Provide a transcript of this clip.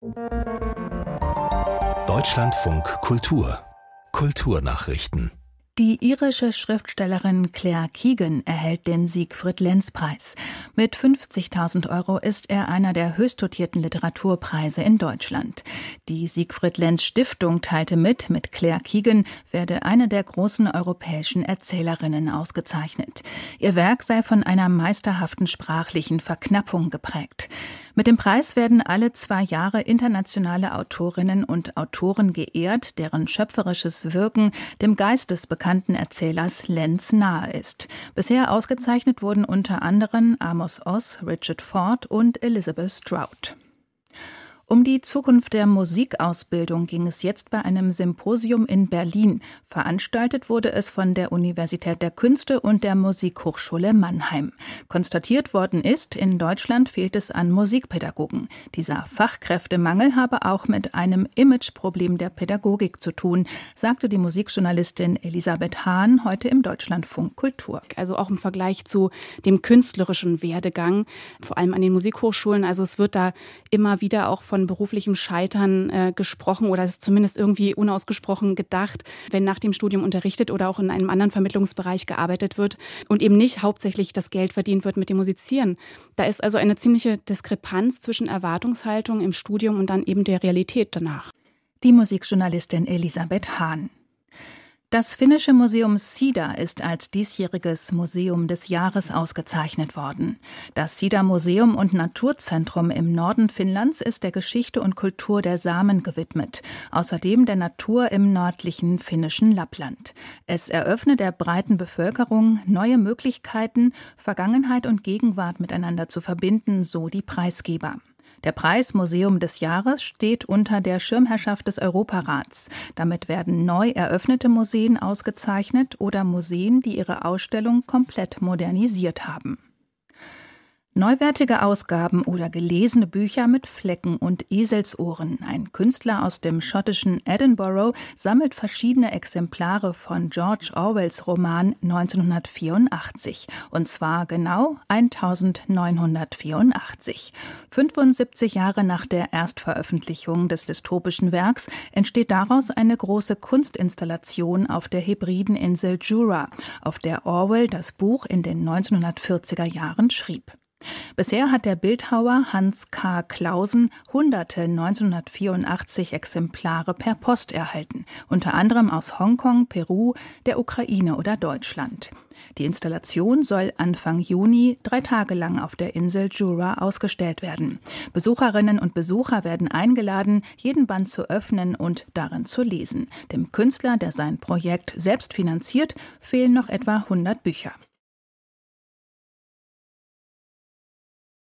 Deutschlandfunk Kultur Kulturnachrichten. Die irische Schriftstellerin Claire Keegan erhält den Siegfried-Lenz-Preis. Mit 50.000 € ist er einer der höchst dotierten Literaturpreise in Deutschland. Die Siegfried-Lenz-Stiftung teilte mit Claire Keegan werde eine der großen europäischen Erzählerinnen ausgezeichnet. Ihr Werk sei von einer meisterhaften sprachlichen Verknappung geprägt. Mit dem Preis werden alle 2 Jahre internationale Autorinnen und Autoren geehrt, deren schöpferisches Wirken dem Geist des bekannten Erzählers Lenz nahe ist. Bisher ausgezeichnet wurden unter anderem Amos Oz, Richard Ford und Elizabeth Strout. Um die Zukunft der Musikausbildung ging es jetzt bei einem Symposium in Berlin. Veranstaltet wurde es von der Universität der Künste und der Musikhochschule Mannheim. Konstatiert worden ist, in Deutschland fehlt es an Musikpädagogen. Dieser Fachkräftemangel habe auch mit einem Imageproblem der Pädagogik zu tun, sagte die Musikjournalistin Elisabeth Hahn heute im Deutschlandfunk Kultur. Also auch im Vergleich zu dem künstlerischen Werdegang, vor allem an den Musikhochschulen. Also es wird da immer wieder auch von beruflichem Scheitern gesprochen oder es ist zumindest irgendwie unausgesprochen gedacht, wenn nach dem Studium unterrichtet oder auch in einem anderen Vermittlungsbereich gearbeitet wird und eben nicht hauptsächlich das Geld verdient wird mit dem Musizieren. Da ist also eine ziemliche Diskrepanz zwischen Erwartungshaltung im Studium und dann eben der Realität danach. Die Musikjournalistin Elisabeth Hahn. Das finnische Museum Sida ist als diesjähriges Museum des Jahres ausgezeichnet worden. Das Sida-Museum und Naturzentrum im Norden Finnlands ist der Geschichte und Kultur der Samen gewidmet, außerdem der Natur im nördlichen finnischen Lappland. Es eröffne der breiten Bevölkerung neue Möglichkeiten, Vergangenheit und Gegenwart miteinander zu verbinden, so die Preisgeber. Der Preis Museum des Jahres steht unter der Schirmherrschaft des Europarats. Damit werden neu eröffnete Museen ausgezeichnet oder Museen, die ihre Ausstellung komplett modernisiert haben. Neuwertige Ausgaben oder gelesene Bücher mit Flecken und Eselsohren. Ein Künstler aus dem schottischen Edinburgh sammelt verschiedene Exemplare von George Orwells Roman 1984. Und zwar genau 1984. 75 Jahre nach der Erstveröffentlichung des dystopischen Werks entsteht daraus eine große Kunstinstallation auf der Hebrideninsel Jura, auf der Orwell das Buch in den 1940er Jahren schrieb. Bisher hat der Bildhauer Hans K. Clausen hunderte 1984 Exemplare per Post erhalten, unter anderem aus Hongkong, Peru, der Ukraine oder Deutschland. Die Installation soll Anfang Juni 3 Tage lang auf der Insel Jura ausgestellt werden. Besucherinnen und Besucher werden eingeladen, jeden Band zu öffnen und darin zu lesen. Dem Künstler, der sein Projekt selbst finanziert, fehlen noch etwa 100 Bücher.